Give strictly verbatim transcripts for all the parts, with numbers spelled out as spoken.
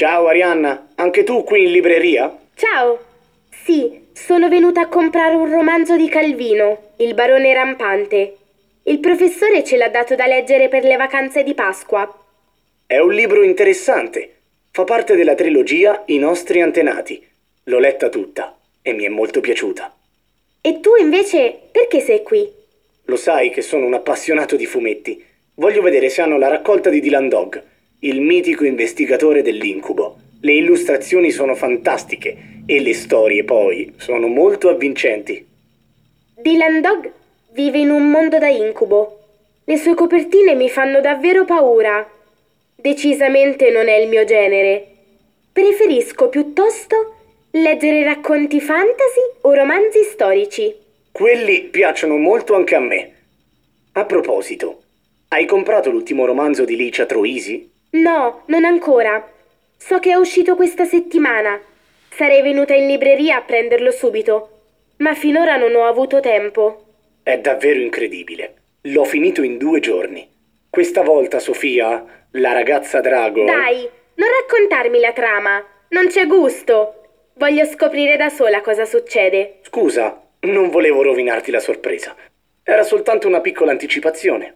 Ciao Arianna, anche tu qui in libreria? Ciao! Sì, sono venuta a comprare un romanzo di Calvino, Il barone rampante. Il professore ce l'ha dato da leggere per le vacanze di Pasqua. È un libro interessante. Fa parte della trilogia I nostri antenati. L'ho letta tutta e mi è molto piaciuta. E tu invece perché sei qui? Lo sai che sono un appassionato di fumetti. Voglio vedere se hanno la raccolta di Dylan Dog, il mitico investigatore dell'incubo. Le illustrazioni sono fantastiche e le storie poi sono molto avvincenti. Dylan Dog vive in un mondo da incubo. Le sue copertine mi fanno davvero paura. Decisamente non è il mio genere. Preferisco piuttosto leggere racconti fantasy o romanzi storici. Quelli piacciono molto anche a me. A proposito, hai comprato l'ultimo romanzo di Licia Troisi? No, non ancora. So che è uscito questa settimana. Sarei venuta in libreria a prenderlo subito, ma finora non ho avuto tempo. È davvero incredibile. L'ho finito in due giorni. Questa volta Sofia, la ragazza drago... Dai, non raccontarmi la trama. Non c'è gusto. Voglio scoprire da sola cosa succede. Scusa, non volevo rovinarti la sorpresa. Era soltanto una piccola anticipazione.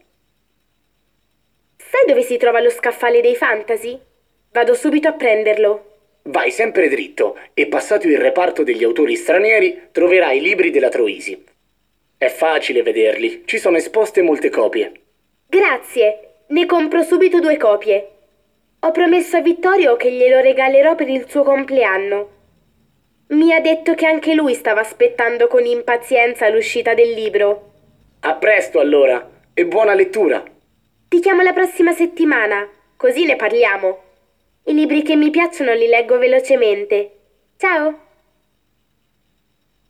Sai dove si trova lo scaffale dei fantasy? Vado subito a prenderlo. Vai sempre dritto e passato il reparto degli autori stranieri troverai i libri della Troisi. È facile vederli, ci sono esposte molte copie. Grazie, ne compro subito due copie. Ho promesso a Vittorio che glielo regalerò per il suo compleanno. Mi ha detto che anche lui stava aspettando con impazienza l'uscita del libro. A presto allora e buona lettura! Ti chiamo la prossima settimana, così ne parliamo. I libri che mi piacciono li leggo velocemente. Ciao!